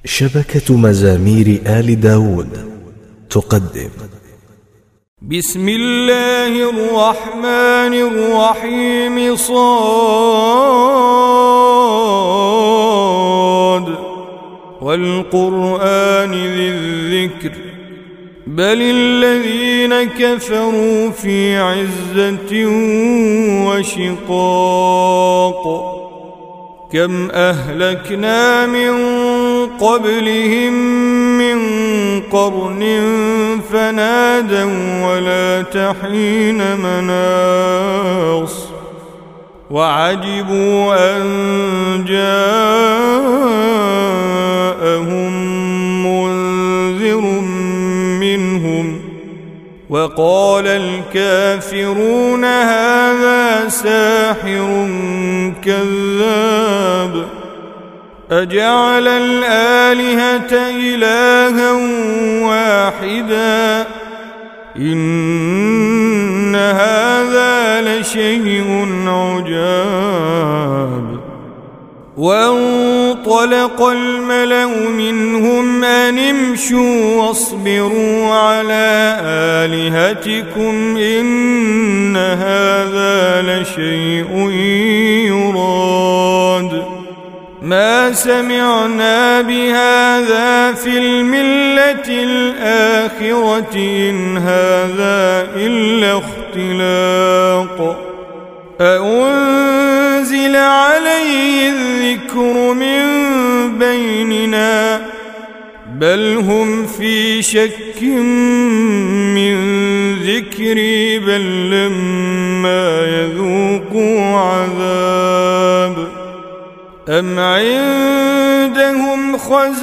شبكة مزامير آل داود تقدم بسم الله الرحمن الرحيم صاد والقرآن ذي الذكر بل الذين كفروا في عزة وشقاق كم أهلكنا من قبلهم من قرن فنادوا ولا تحين مناص وعجبوا أن جاءهم منذر منهم وقال الكافرون هذا ساحر كذاب أجعل الآلهة إلها واحدا إن هذا لشيء عجاب وانطلق الملأ منهم أن امشوا واصبروا على آلهتكم إن هذا لشيء يراد ما سمعنا بهذا في الملة الآخرة إن هذا إلا اختلاق أأنزل عليه الذكر من بيننا بل هم في شك من ذكري بل لما يذوقوا عذاب أم عندهم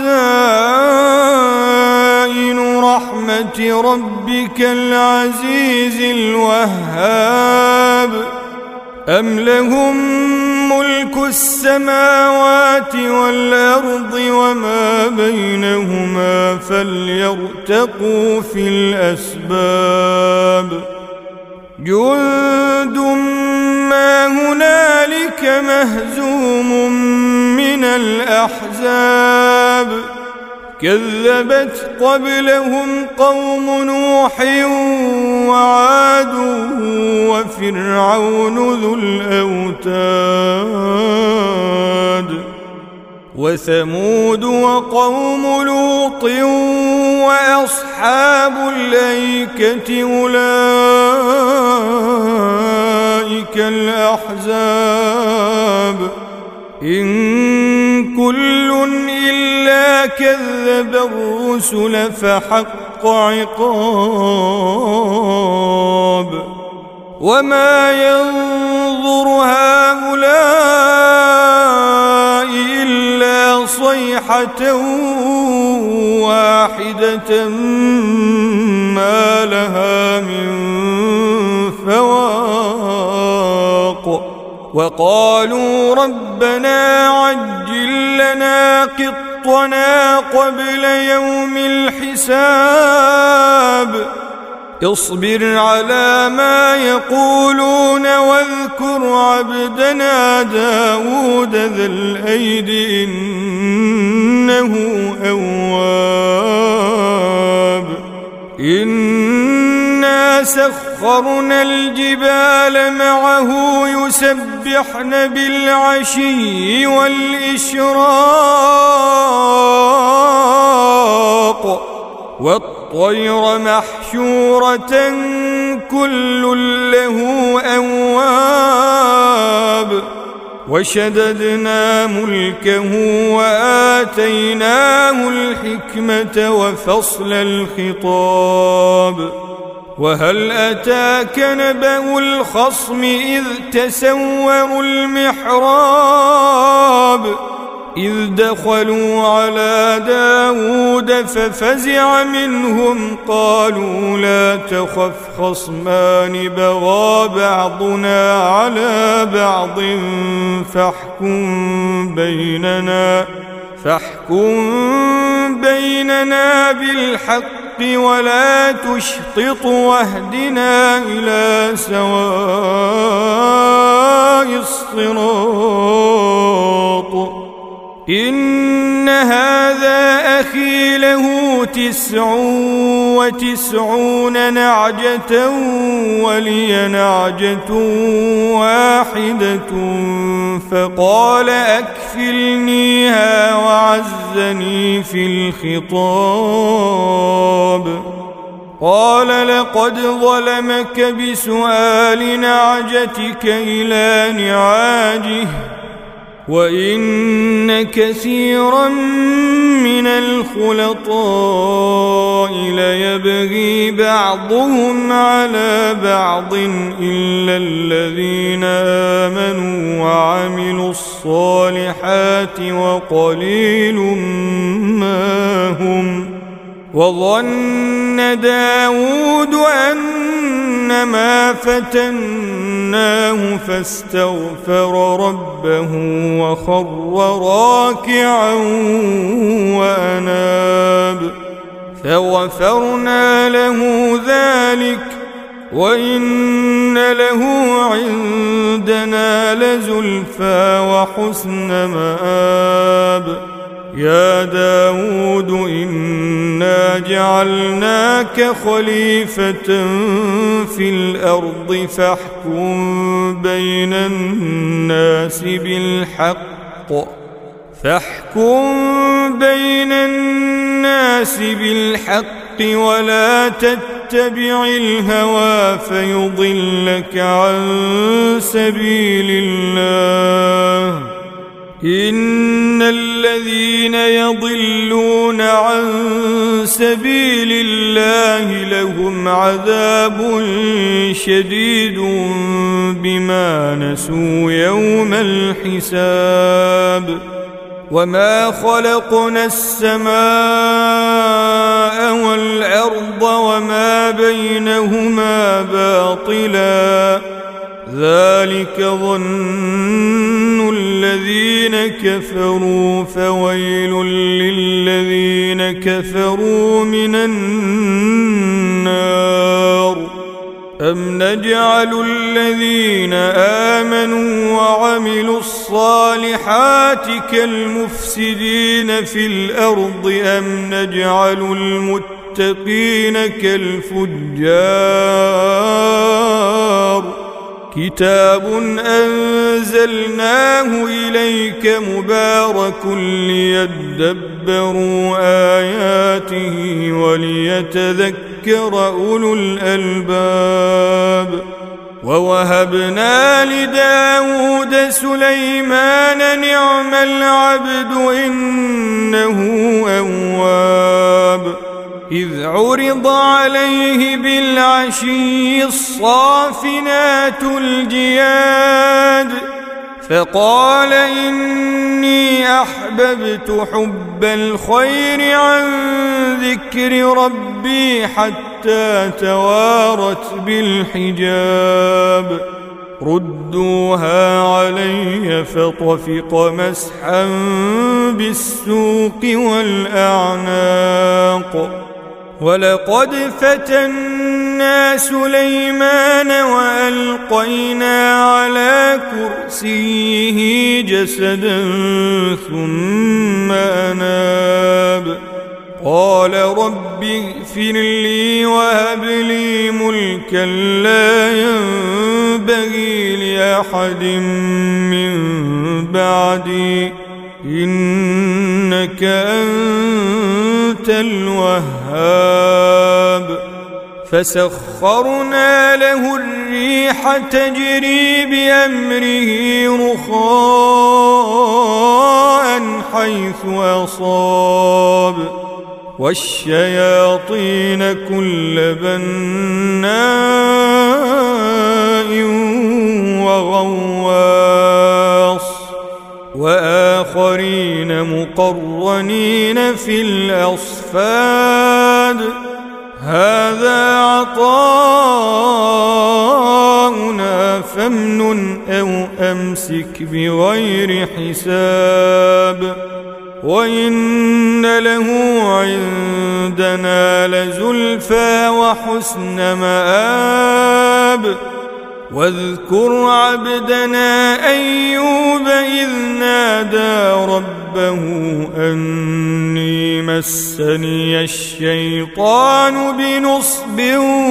خزائن رحمة ربك العزيز الوهاب أم لهم ملك السماوات والأرض وما بينهما فليرتقوا في الأسباب جند ما هنالك مهزوم من الأحزاب كذبت قبلهم قوم نوح وعاد وفرعون ذو الأوتاد وثمود وقوم لوط وأصحاب الأيكة أولئك الأحزاب إن كل إلا كذب الرسل فحق عقاب وما ينظر هؤلاء إلا صيحة واحدة ما لها من فواق وقالوا ربنا عجل لنا قطنا قبل يوم الحساب اصبر على ما يقولون واذكر عبدنا داود ذا الأيد إنه أواب إنا سخرنا الجبال معه يسبحن بالعشي والإشراق والطير محشورة كل له أواب وشددنا ملكه وآتيناه الحكمة وفصل الخطاب وهل أتاك نبأ الخصم إذ تسوروا المحراب إذ دخلوا على داود ففزع منهم قالوا لا تخف خصمان بغى بعضنا على بعض فاحكم بيننا بالحق ولا تشطط واهدنا إلى سواء الصراط إن هذا أخي له 99 نعجة ولي نعجة واحدة فقال أكفلنيها وعزني في الخطاب. قال لقد ظلمك بسؤال نعجتك إلى نعاجه وإن كثيرا من الخلطاء ليبغي بعضهم على بعض إلا الذين آمنوا وعملوا الصالحات وقليل ما هم. وظن داود أنما فتناه فاستغفر ربه وخر راكعا وأناب فغفرنا له ذلك وإن له عندنا لزلفى وحسن مآب. يا داود إنا جعلناك خليفة في الأرض فاحكم بين الناس بالحق ولا تتبع الهوى فيضلك عن سبيل الله. إن الذين يضلون عن سبيل الله لهم عذاب شديد بما نسوا يوم الحساب. وما خلقنا السماء والأرض وما بينهما باطلا ذلك ظن الذين كفروا فويل للذين كفروا من النار. أم نجعل الذين آمنوا وعملوا الصالحات كالمفسدين في الأرض أم نجعل المتقين كالفجار. كتاب أنزلناه إليك مبارك ليدبروا آياته وليتذكر أولو الألباب. ووهبنا لداود سليمان نعم العبد إنه أواب. إذ عرض عليه بالعشي الصافنات الجياد فقال إني أحببت حب الخير عن ذكر ربي حتى توارت بالحجاب. ردوها علي فطفق مسحا بالسوق والأعناق. ولقد فتنا سليمان وألقينا على كرسيه جسدا ثم أناب. قال رب اغفر لي وهب لي ملكا لا ينبغي لأحد من بعدي إنك أنت الوهاب. فسخرنا له الريح تجري بأمره رخاء حيث أصاب والشياطين كل بناء وغواص وآخرين مقرنين في الأصفاد. هذا عطاؤنا فامنن أو أمسك بغير حساب. وإن له عندنا لزلفى وحسن مآب. واذكر عبدنا أيوب إذ نادى ربه أني مسني الشيطان بنصب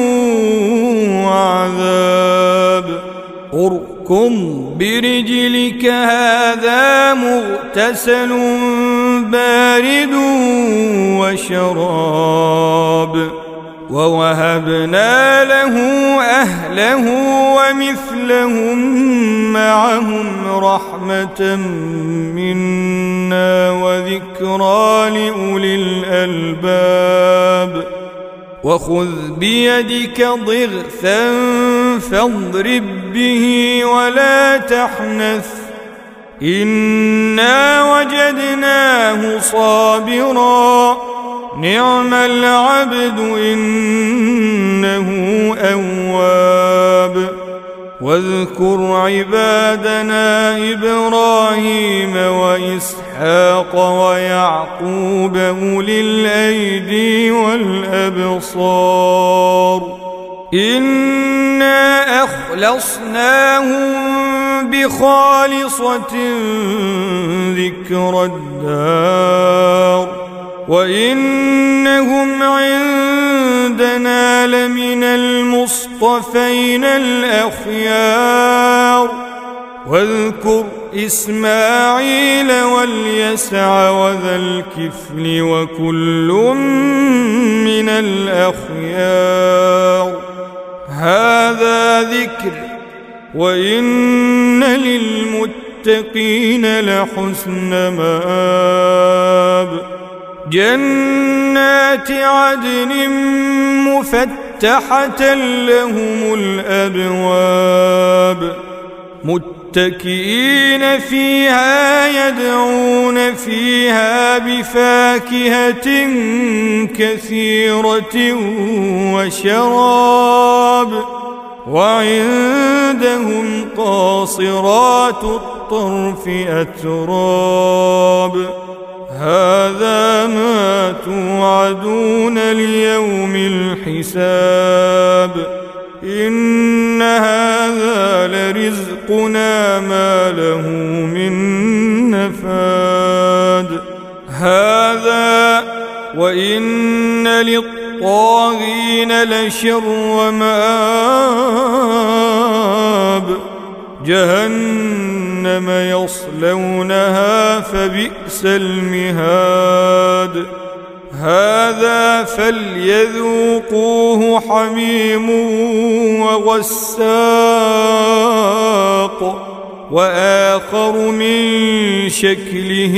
وعذاب اركض برجلك هذا مغتسل بارد وشراب ووهبنا له أهله ومثلهم معهم رحمة منا وذكرى لأولي الألباب وخذ بيدك ضغثا فاضرب به ولا تحنث إنا وجدناه صابرا نعم العبد إنه أواب واذكر عبادنا إبراهيم وإسحاق ويعقوب أولي الأيدي والأبصار إنا أخلصناهم بخالصة ذكر الدار وإنهم عندنا لمن المصطفين الأخيار واذكر إسماعيل واليسع وذا الكفل وكل من الأخيار هذا ذكر وإن للمتقين لحسن مآب جنات عدن مفتحة لهم الأبواب متكئين فيها يدعون فيها بفاكهة كثيرة وشراب وعندهم قاصرات الطرف أتراب هذا ما توعدون ليوم الحساب إن هذا لرزقنا ما له من نفاد هذا وإن للطاغين لشر مآب جهنم يصلونها فبئس المهاد هذا فليذوقوه حميم وغساق وآخر من شكله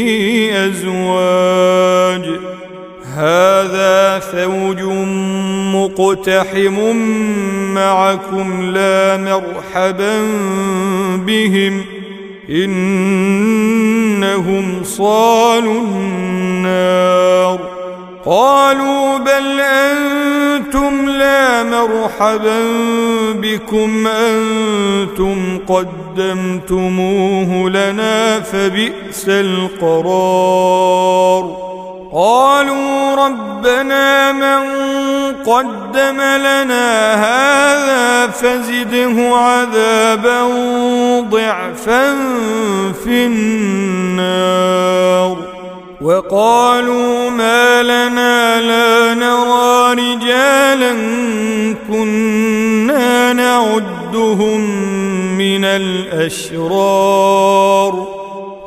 أزواج هذا فوج مقتحم معكم لا مرحبا بهم إنهم صالوا النار قالوا بل أنتم لا مرحبا بكم أنتم قدمتموه لنا فبئس القرار قالوا ربنا من قدم لنا هذا فزده عذابا ضعفا في النار وقالوا ما لنا لا نرى رجالا كنا نعدهم من الأشرار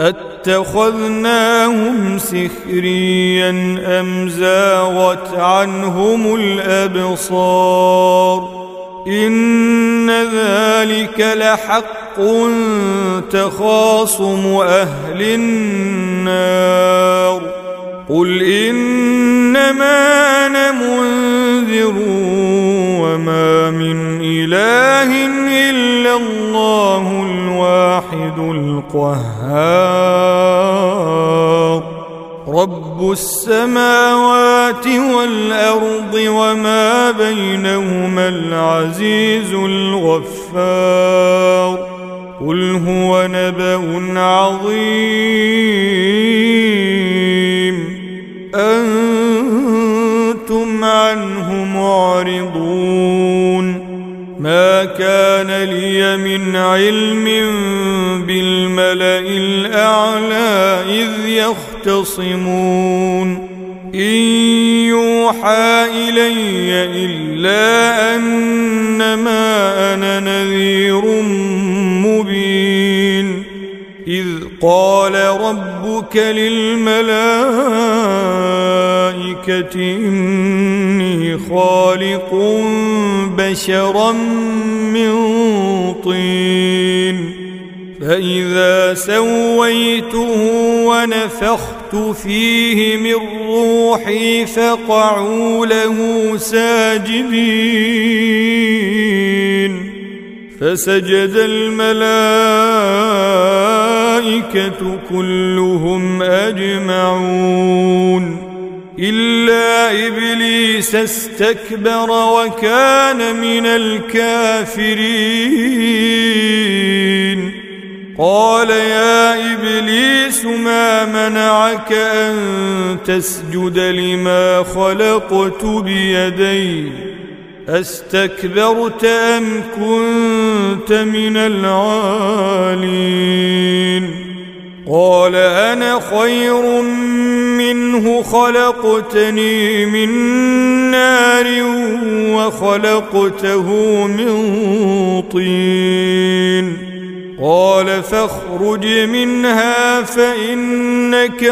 اتخذناهم سخريا أم زاغت عنهم الأبصار إن ذلك لحق تخاصم أهل النار قل إنما أنا منذر وما من إله إلا الله الواحد القهار رب السماوات والأرض وما بينهما العزيز الغفار قل هو نبأ عظيم أنتم عنه معرضون ما كان لي من علم بالملأ الأعلى إذ يختصمون إن يوحى إلي إلا أنما أنا نذير مبين إذ قال ربك للملائكة إني خالق بشرا من طين فإذا سويته ونفخت فيه من روحي فقعوا له ساجدين فسجد الملائكة كلهم أجمعون إلا إبليس استكبر وكان من الكافرين قال يا إبليس ما منعك أن تسجد لما خلقت بيدي أستكبرت أم كنت من العالين قال أنا خير منه خلقتني من نار وخلقته من طين قال فاخرج منها فإنك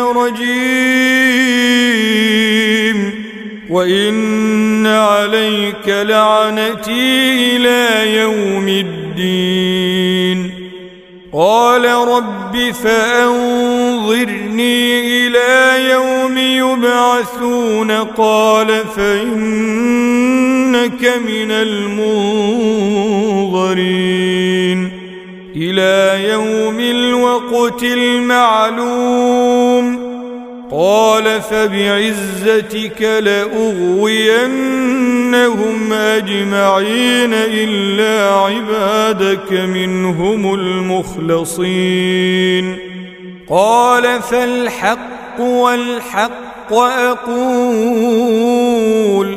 رجيم وإن عليك لعنتي إلى يوم الدين قال رب فأنظرني إلى يوم يبعثون قال فإنك من المنظرين إلى يوم الوقت المعلوم قال فبعزتك لأغوينهم أجمعين إلا عبادك منهم المخلصين قال فالحق والحق أقول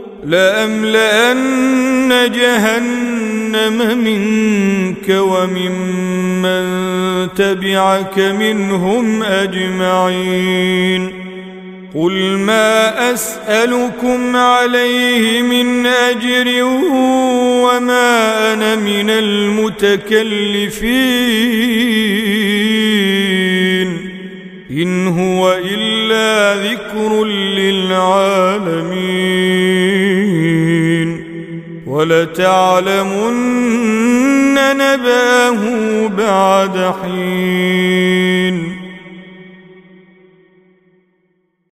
لأملأن جهنم منك وممن تبعك منهم أجمعين قل ما أسألكم عليه من أجر وما أنا من المتكلفين إن هو إلا ذكر للعالمين ولتعلمن نبأه بعد حين